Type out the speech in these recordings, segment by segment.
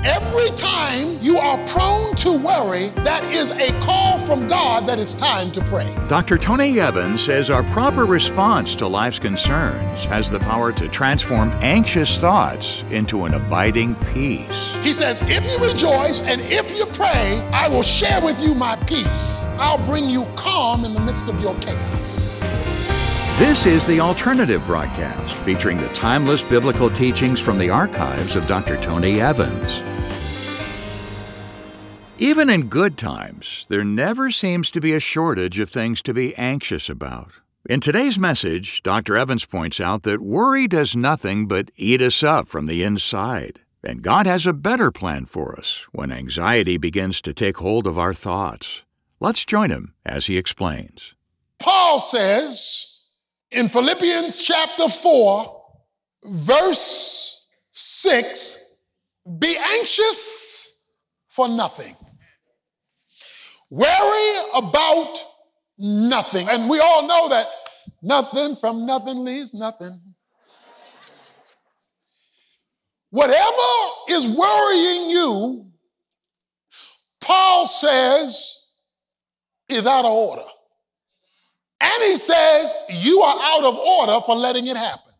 Every time you are prone to worry, that is a call from God that it's time to pray. Dr. Tony Evans says our proper response to life's concerns has the power to transform anxious thoughts into an abiding peace. He says, if you rejoice and if you pray, I will share with you my peace. I'll bring you calm in the midst of your chaos. This is The Alternative Broadcast, featuring the timeless biblical teachings from the archives of Dr. Tony Evans. Even in good times, there never seems to be a shortage of things to be anxious about. In today's message, Dr. Evans points out that worry does nothing but eat us up from the inside. And God has a better plan for us when anxiety begins to take hold of our thoughts. Let's join him as he explains. Paul says in Philippians chapter 4, verse 6, be anxious for nothing. Worry about nothing. And we all know that nothing from nothing leaves nothing. Whatever is worrying you, Paul says, is out of order. And he says, you are out of order for letting it happen.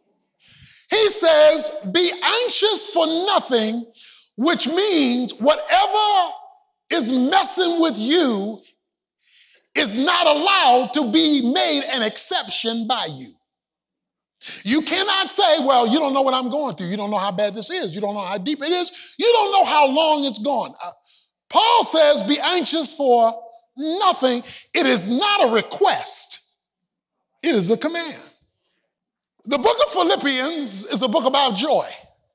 He says, be anxious for nothing, which means whatever is messing with you is not allowed to be made an exception by you. You cannot say, well, you don't know what I'm going through. You don't know how bad this is. You don't know how deep it is. You don't know how long it's gone. Paul says, be anxious for nothing. It is not a request. It is a command. The book of Philippians is a book about joy.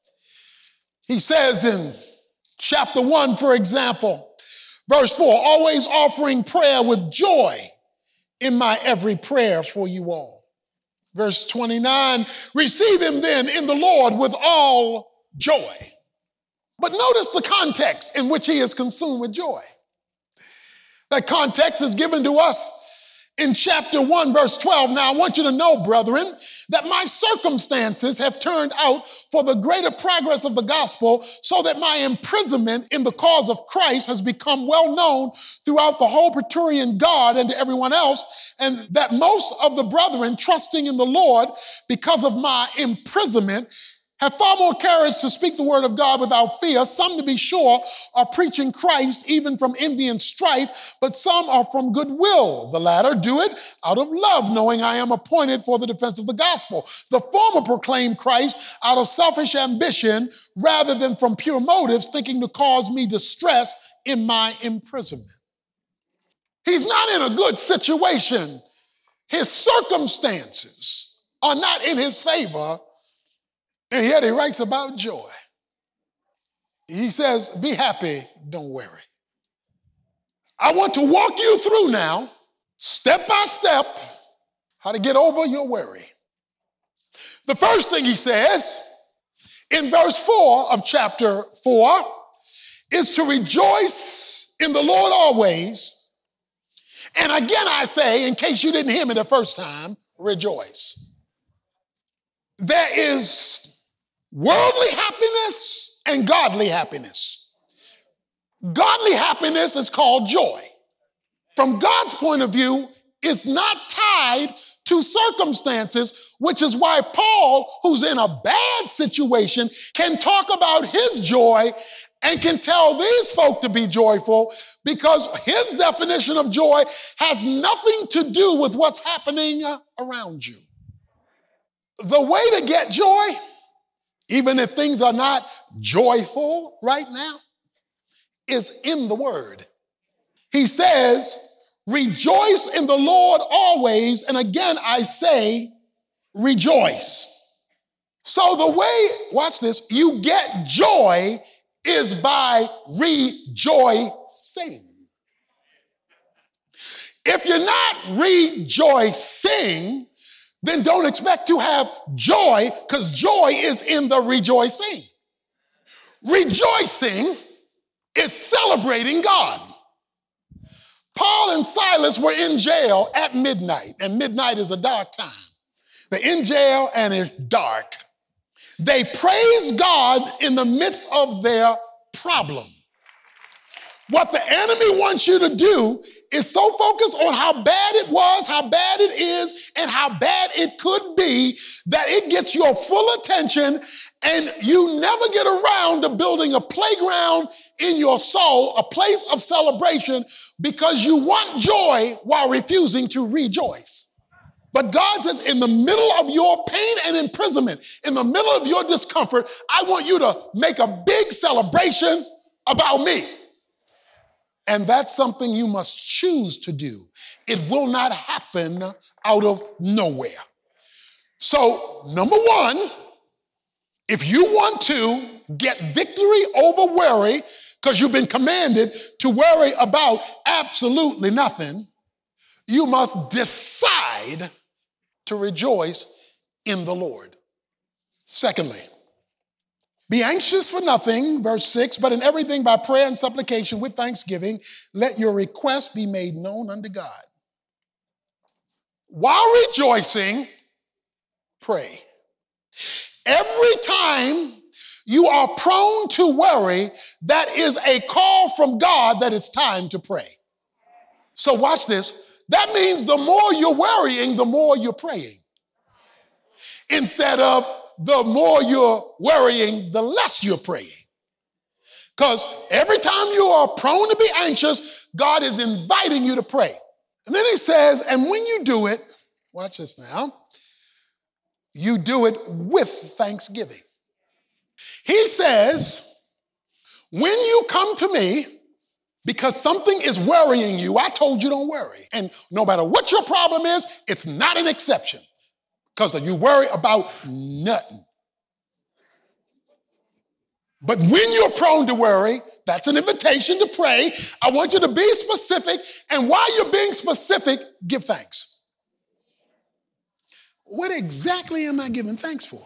He says in chapter 1, for example, verse 4, always offering prayer with joy in my every prayer for you all. Verse 29, receive him then in the Lord with all joy. But notice the context in which he is consumed with joy. That context is given to us in chapter 1, verse 12. Now, I want you to know, brethren, that my circumstances have turned out for the greater progress of the gospel, so that my imprisonment in the cause of Christ has become well known throughout the whole Praetorian Guard and to everyone else, and that most of the brethren, trusting in the Lord because of my imprisonment, have far more courage to speak the word of God without fear. Some, to be sure, are preaching Christ even from envy and strife, but some are from goodwill. The latter do it out of love, knowing I am appointed for the defense of the gospel. The former proclaim Christ out of selfish ambition rather than from pure motives, thinking to cause me distress in my imprisonment. He's not in a good situation. His circumstances are not in his favor. And yet he writes about joy. He says, be happy, don't worry. I want to walk you through now, step by step, how to get over your worry. The first thing he says in verse 4 of chapter 4 is to rejoice in the Lord always. And again I say, in case you didn't hear me the first time, rejoice. There is worldly happiness and godly happiness. Godly happiness is called joy. From God's point of view, it's not tied to circumstances, which is why Paul, who's in a bad situation, can talk about his joy and can tell these folk to be joyful, because his definition of joy has nothing to do with what's happening around you. The way to get joy, even if things are not joyful right now, is in the word. He says, rejoice in the Lord always. And again, I say, rejoice. So the way, watch this, you get joy is by rejoicing. If you're not rejoicing, then don't expect to have joy, because joy is in the rejoicing. Rejoicing is celebrating God. Paul and Silas were in jail at midnight, and midnight is a dark time. They're in jail and it's dark. They praised God in the midst of their problem. What the enemy wants you to do is so focus on how bad it was, how bad it is, and how bad it could be that it gets your full attention and you never get around to building a playground in your soul, a place of celebration, because you want joy while refusing to rejoice. But God says, in the middle of your pain and imprisonment, in the middle of your discomfort, I want you to make a big celebration about me. And that's something you must choose to do. It will not happen out of nowhere. So, number one, if you want to get victory over worry, because you've been commanded to worry about absolutely nothing, you must decide to rejoice in the Lord. Secondly, be anxious for nothing, verse 6, but in everything by prayer and supplication with thanksgiving, let your requests be made known unto God. While rejoicing, pray. Every time you are prone to worry, that is a call from God that it's time to pray. So watch this. That means the more you're worrying, the more you're praying. Instead of the more you're worrying, the less you're praying. Because every time you are prone to be anxious, God is inviting you to pray. And then he says, and when you do it, watch this now, you do it with thanksgiving. He says, when you come to me, because something is worrying you, I told you don't worry. And no matter what your problem is, it's not an exception. Because you worry about nothing. But when you're prone to worry, that's an invitation to pray. I want you to be specific, and while you're being specific, give thanks. What exactly am I giving thanks for?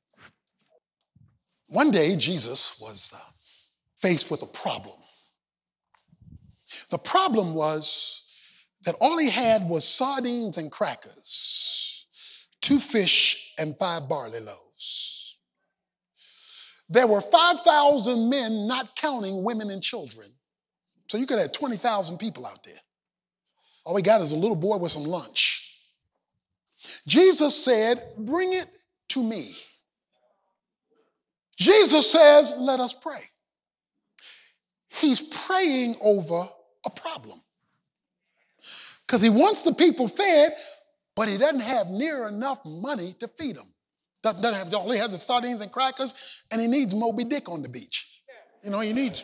One day, Jesus was faced with a problem. The problem was that all he had was sardines and crackers, 2 fish and 5 barley loaves. There were 5,000 men, not counting women and children. So you could have 20,000 people out there. All we got is a little boy with some lunch. Jesus said, bring it to me. Jesus says, let us pray. He's praying over a problem. Because he wants the people fed, but he doesn't have near enough money to feed them. All he has is sardines and crackers, and he needs Moby Dick on the beach. He needs.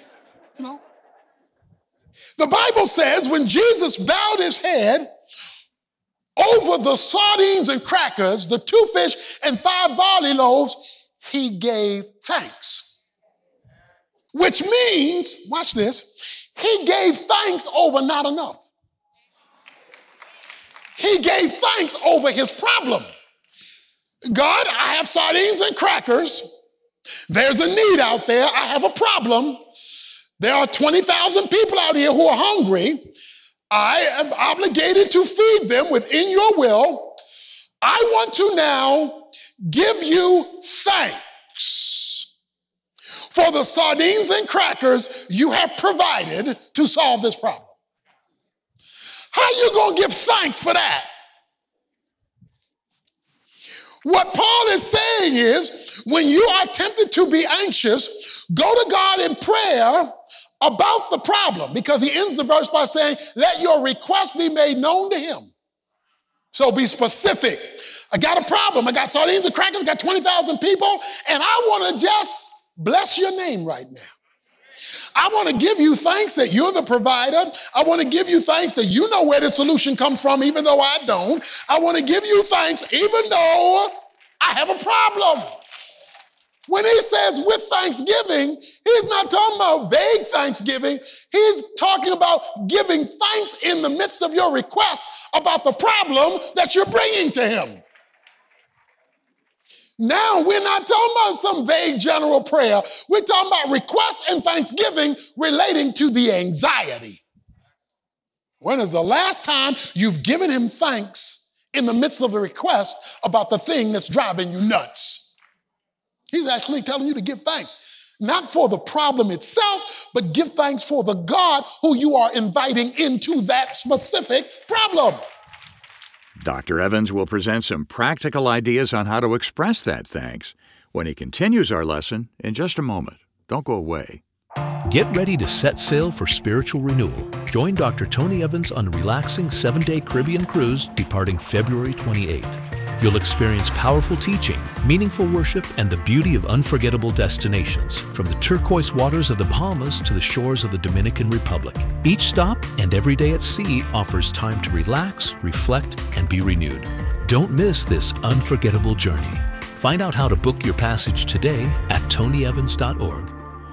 The Bible says when Jesus bowed his head over the sardines and crackers, the 2 fish and 5 barley loaves, he gave thanks. Which means, watch this, he gave thanks over not enough. He gave thanks over his problem. God, I have sardines and crackers. There's a need out there. I have a problem. There are 20,000 people out here who are hungry. I am obligated to feed them within your will. I want to now give you thanks for the sardines and crackers you have provided to solve this problem. How you going to give thanks for that? What Paul is saying is, when you are tempted to be anxious, go to God in prayer about the problem, because he ends the verse by saying, let your request be made known to him. So be specific. I got a problem. I got sardines and crackers, got 20,000 people, and I want to just bless your name right now. I want to give you thanks that you're the provider. I want to give you thanks that you know where the solution comes from, even though I don't. I want to give you thanks even though I have a problem. When he says with thanksgiving, he's not talking about vague thanksgiving. He's talking about giving thanks in the midst of your request about the problem that you're bringing to him. Now, we're not talking about some vague general prayer. We're talking about request and thanksgiving relating to the anxiety. When is the last time you've given him thanks in the midst of the request about the thing that's driving you nuts? He's actually telling you to give thanks. Not for the problem itself, but give thanks for the God who you are inviting into that specific problem. Dr. Evans will present some practical ideas on how to express that thanks when he continues our lesson in just a moment. Don't go away. Get ready to set sail for spiritual renewal. Join Dr. Tony Evans on a relaxing 7-day Caribbean cruise departing February 28th. You'll experience powerful teaching, meaningful worship, and the beauty of unforgettable destinations, from the turquoise waters of the Bahamas to the shores of the Dominican Republic. Each stop and every day at sea offers time to relax, reflect, and be renewed. Don't miss this unforgettable journey. Find out how to book your passage today at tonyevans.org.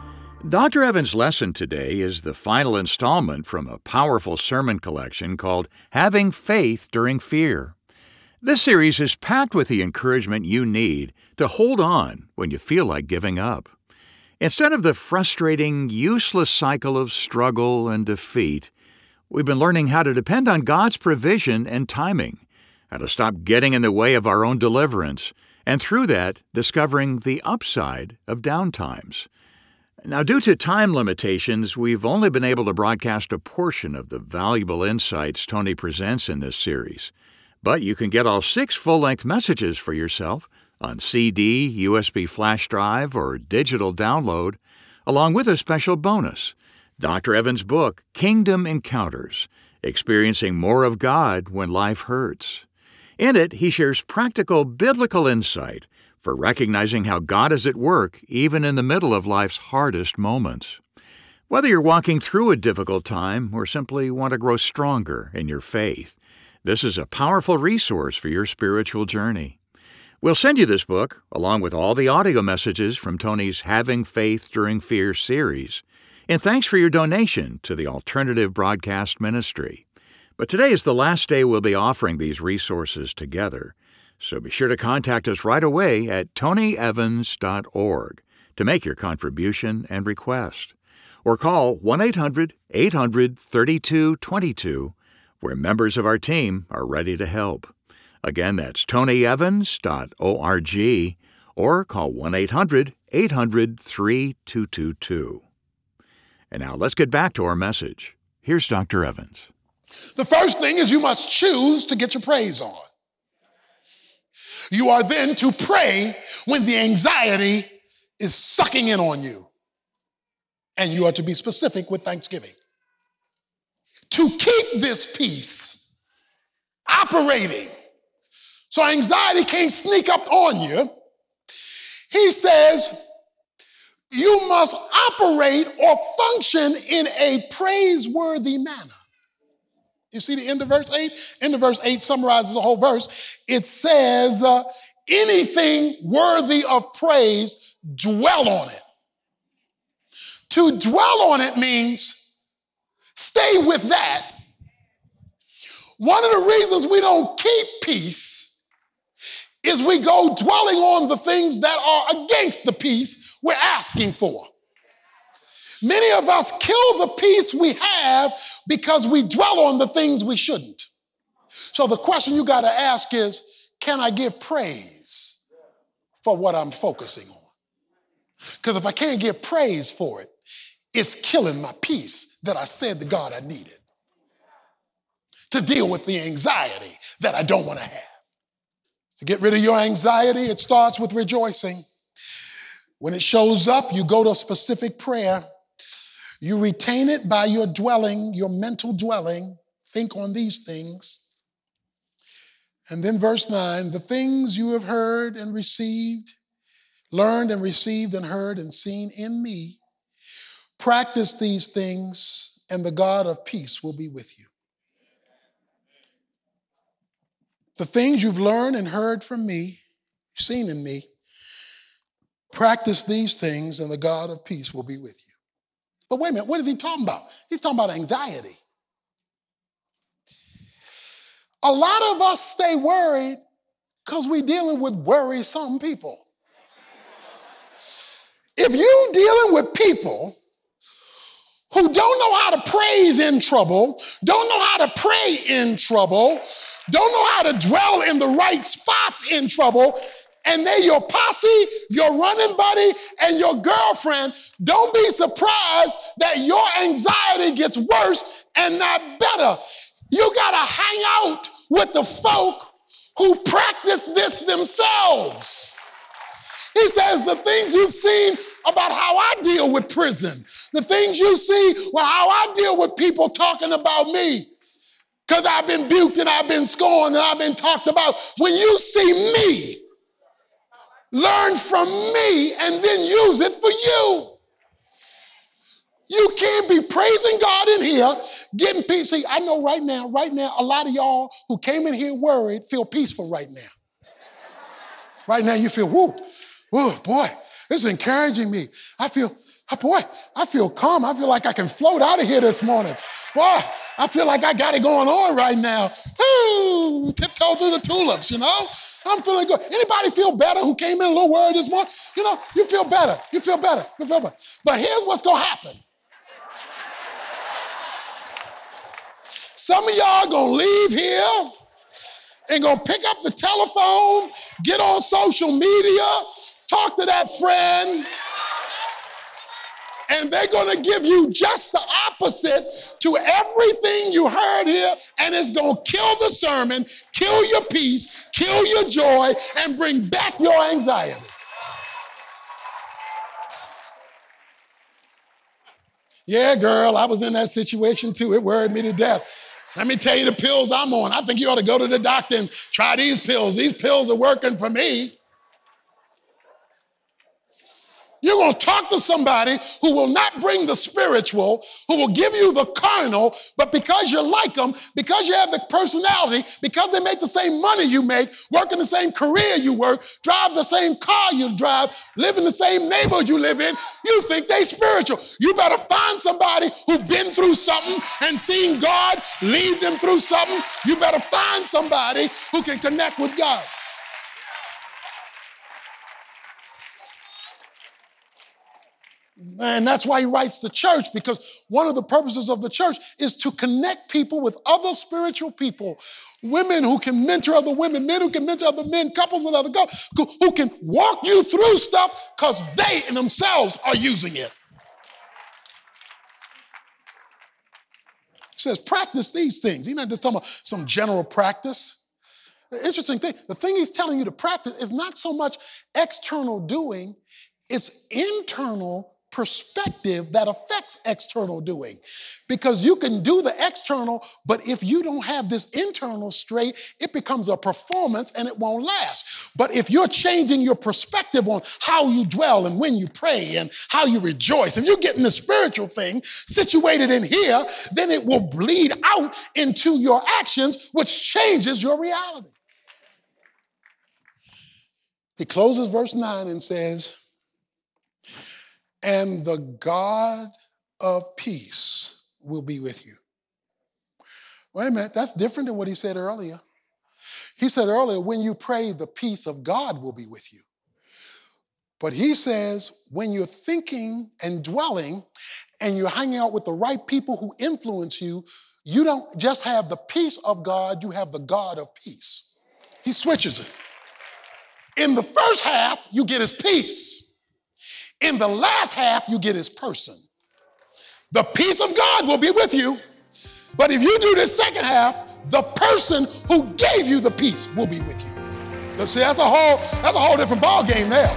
Dr. Evans' lesson today is the final installment from a powerful sermon collection called Having Faith During Fear. This series is packed with the encouragement you need to hold on when you feel like giving up. Instead of the frustrating, useless cycle of struggle and defeat, we've been learning how to depend on God's provision and timing, how to stop getting in the way of our own deliverance, and through that, discovering the upside of downtimes. Now, due to time limitations, we've only been able to broadcast a portion of the valuable insights Tony presents in this series. But you can get all 6 full-length messages for yourself on CD, USB flash drive, or digital download, along with a special bonus, Dr. Evans' book, Kingdom Encounters, Experiencing More of God When Life Hurts. In it, he shares practical biblical insight for recognizing how God is at work even in the middle of life's hardest moments. Whether you're walking through a difficult time or simply want to grow stronger in your faith, this is a powerful resource for your spiritual journey. We'll send you this book, along with all the audio messages from Tony's Having Faith During Fear series, in thanks for your donation to the Alternative Broadcast Ministry. But today is the last day we'll be offering these resources together, so be sure to contact us right away at tonyevans.org to make your contribution and request, or call 1-800-800-3222, where members of our team are ready to help. Again, that's tonyevans.org, or call 1-800-800-3222. And now let's get back to our message. Here's Dr. Evans. The first thing is you must choose to get your praise on. You are then to pray when the anxiety is sucking in on you. And you are to be specific with thanksgiving. To keep this peace operating so anxiety can't sneak up on you, he says you must operate or function in a praiseworthy manner. You see the end of verse 8? End of verse 8 summarizes the whole verse. It says, anything worthy of praise, dwell on it. To dwell on it means stay with that. One of the reasons we don't keep peace is we go dwelling on the things that are against the peace we're asking for. Many of us kill the peace we have because we dwell on the things we shouldn't. So the question you got to ask is, can I give praise for what I'm focusing on? Because if I can't give praise for it, it's killing my peace that I said to God I needed to deal with the anxiety that I don't want to have. To get rid of your anxiety, it starts with rejoicing. When it shows up, you go to a specific prayer. You retain it by your dwelling, your mental dwelling. Think on these things. And then verse 9, the things you have heard and received, learned and received and heard and seen in me, practice these things, and the God of peace will be with you. The things you've learned and heard from me, seen in me, practice these things, and the God of peace will be with you. But wait a minute, what is he talking about? He's talking about anxiety. A lot of us stay worried because we're dealing with worrisome people. If you're dealing with people who don't know how to praise in trouble, don't know how to pray in trouble, don't know how to dwell in the right spots in trouble, and they're your posse, your running buddy, and your girlfriend, don't be surprised that your anxiety gets worse and not better. You gotta hang out with the folk who practice this themselves. He says the things you've seen about how I deal with prison, the things you see with how I deal with people talking about me, because I've been buked and I've been scorned and I've been talked about. When you see me, learn from me and then use it for you. You can't be praising God in here, getting peace. See, I know right now, a lot of y'all who came in here worried feel peaceful right now. Right now you feel, whoo, boy, this is encouraging me. I feel calm. I feel like I can float out of here this morning. Boy, I feel like I got it going on right now. Ooh, tiptoe through the tulips, you know? I'm feeling good. Anybody feel better who came in a little worried this morning? You know, you feel better. But here's what's going to happen. Some of y'all going to leave here and going to pick up the telephone, get on social media, talk to that friend, and they're going to give you just the opposite to everything you heard here, and it's going to kill the sermon, kill your peace, kill your joy, and bring back your anxiety. Yeah, girl, I was in that situation too. It worried me to death. Let me tell you the pills I'm on. I think you ought to go to the doctor and try these pills. These pills are working for me. You're going to talk to somebody who will not bring the spiritual, who will give you the carnal, but because you like them, because you have the personality, because they make the same money you make, work in the same career you work, drive the same car you drive, live in the same neighborhood you live in, you think they spiritual. You better find somebody who's been through something and seen God lead them through something. You better find somebody who can connect with God. And that's why he writes the church, because one of the purposes of the church is to connect people with other spiritual people, women who can mentor other women, men who can mentor other men, couples with other couples, who can walk you through stuff because they in themselves are using it. He says, practice these things. He's not just talking about some general practice. The interesting thing, the thing he's telling you to practice is not so much external doing, it's internal perspective that affects external doing. Because you can do the external, but if you don't have this internal straight, it becomes a performance and it won't last. But if you're changing your perspective on how you dwell and when you pray and how you rejoice, if you're getting the spiritual thing situated in here, then it will bleed out into your actions, which changes your reality. He closes verse 9 and says, and the God of peace will be with you. Wait a minute, that's different than what he said earlier. He said earlier, when you pray, the peace of God will be with you. But he says, when you're thinking and dwelling and you're hanging out with the right people who influence you, you don't just have the peace of God, you have the God of peace. He switches it. In the first half, you get his peace. In the last half, you get his person. The peace of God will be with you. But if you do this second half, the person who gave you the peace will be with you. See, that's a whole different ball game there.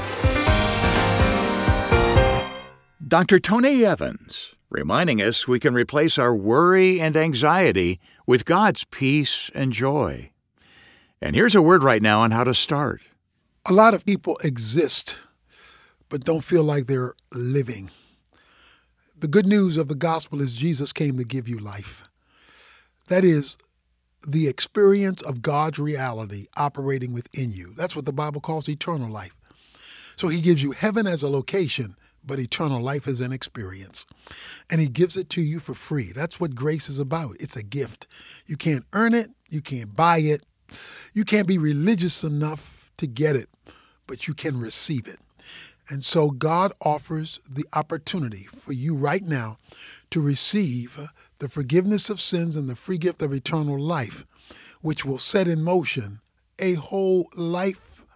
Dr. Tony Evans, reminding us we can replace our worry and anxiety with God's peace and joy. And here's a word right now on how to start. A lot of people exist, but don't feel like they're living. The good news of the gospel is Jesus came to give you life. That is the experience of God's reality operating within you. That's what the Bible calls eternal life. So he gives you heaven as a location, but eternal life is an experience. And he gives it to you for free. That's what grace is about. It's a gift. You can't earn it. You can't buy it. You can't be religious enough to get it, but you can receive it. And so God offers the opportunity for you right now to receive the forgiveness of sins and the free gift of eternal life, which will set in motion a whole life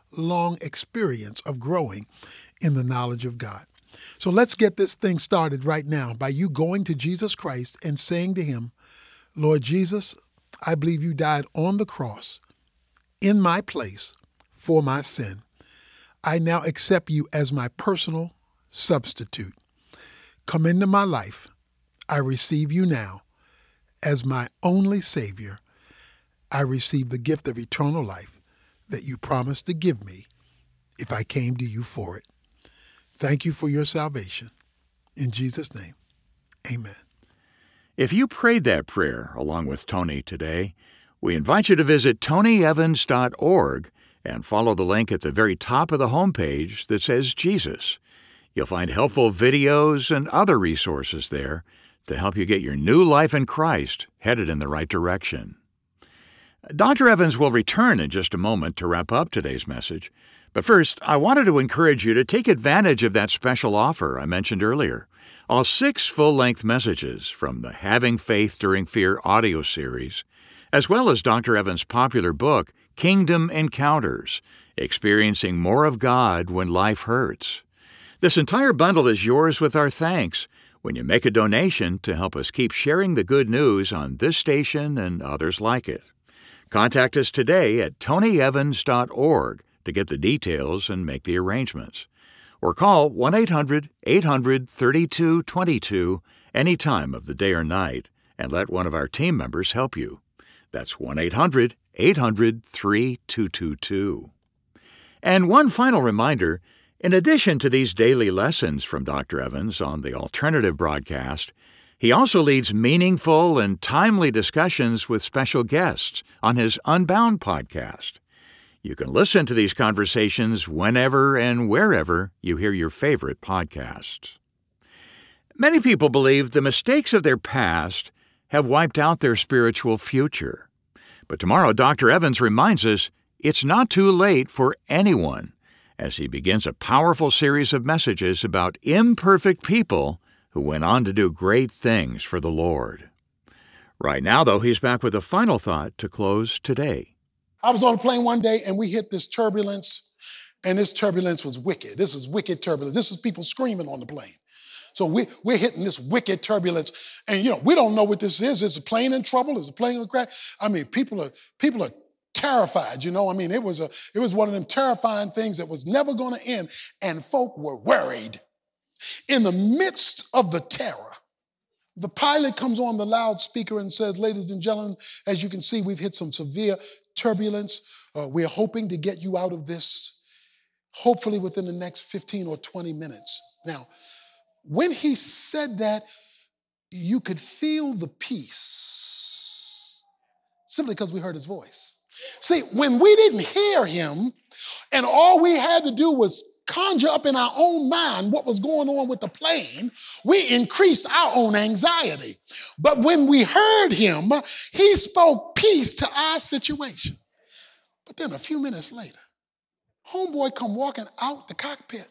lifelong experience of growing in the knowledge of God. So let's get this thing started right now by you going to Jesus Christ and saying to him, Lord Jesus, I believe you died on the cross in my place for my sin. I now accept you as my personal substitute. Come into my life. I receive you now as my only Savior. I receive the gift of eternal life that you promised to give me if I came to you for it. Thank you for your salvation. In Jesus' name, amen. If you prayed that prayer along with Tony today, we invite you to visit tonyevans.org and follow the link at the very top of the homepage that says Jesus. You'll find helpful videos and other resources there to help you get your new life in Christ headed in the right direction. Dr. Evans will return in just a moment to wrap up today's message. But first, I wanted to encourage you to take advantage of that special offer I mentioned earlier. All 6 full-length messages from the Having Faith During Fear audio series, as well as Dr. Evans' popular book, Kingdom Encounters, Experiencing More of God When Life Hurts. This entire bundle is yours with our thanks when you make a donation to help us keep sharing the good news on this station and others like it. Contact us today at tonyevans.org to get the details and make the arrangements. Or call 1-800-800-3222 any time of the day or night and let one of our team members help you. That's 1-800-800-3222. And one final reminder, in addition to these daily lessons from Dr. Evans on the alternative broadcast, he also leads meaningful and timely discussions with special guests on his Unbound podcast. You can listen to these conversations whenever and wherever you hear your favorite podcasts. Many people believe the mistakes of their past have wiped out their spiritual future. But tomorrow, Dr. Evans reminds us it's not too late for anyone as he begins a powerful series of messages about imperfect people who went on to do great things for the Lord. Right now, though, he's back with a final thought to close today. I was on a plane one day and we hit this turbulence, and this turbulence was wicked. This is wicked turbulence. This is people screaming on the plane. So we're hitting this wicked turbulence, and we don't know what this is. Is the plane in trouble? Is the plane going to crash? I mean, people are terrified. I mean, it was one of them terrifying things that was never going to end, and folk were worried. In the midst of the terror, the pilot comes on the loudspeaker and says, "Ladies and gentlemen, as you can see, we've hit some severe turbulence. We're hoping to get you out of this, hopefully within the next 15 or 20 minutes." Now, when he said that, you could feel the peace simply because we heard his voice. See, when we didn't hear him and all we had to do was conjure up in our own mind what was going on with the plane, we increased our own anxiety. But when we heard him, he spoke peace to our situation. But then a few minutes later, homeboy come walking out the cockpit.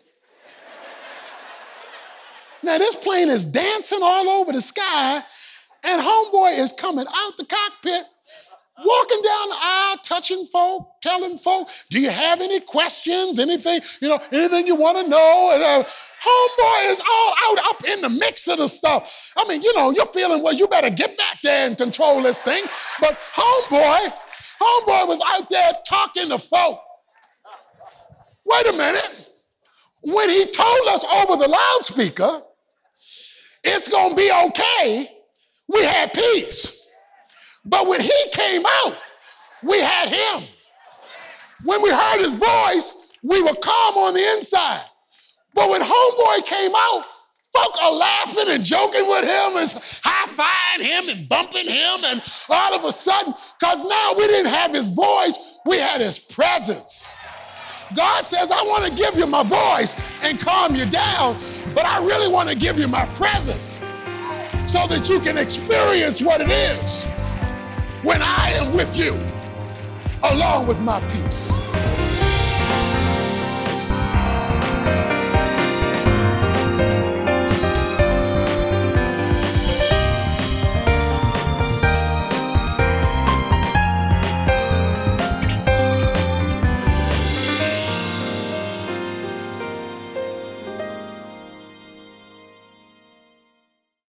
Now this plane is dancing all over the sky, and homeboy is coming out the cockpit, walking down the aisle, touching folk, telling folk, "Do you have any questions? Anything you want to know?" And homeboy is all out up in the mix of the stuff. I mean, you're feeling, well, you better get back there and control this thing. But homeboy was out there talking to folk. Wait a minute. When he told us over the loudspeaker, it's going to be okay, we had peace. But when he came out, we had him. When we heard his voice, we were calm on the inside. But when homeboy came out, folk are laughing and joking with him and high-fiving him and bumping him. And all of a sudden, because now we didn't have his voice, we had his presence. God says, I want to give you my voice and calm you down, but I really want to give you my presence so that you can experience what it is when I am with you, along with my peace.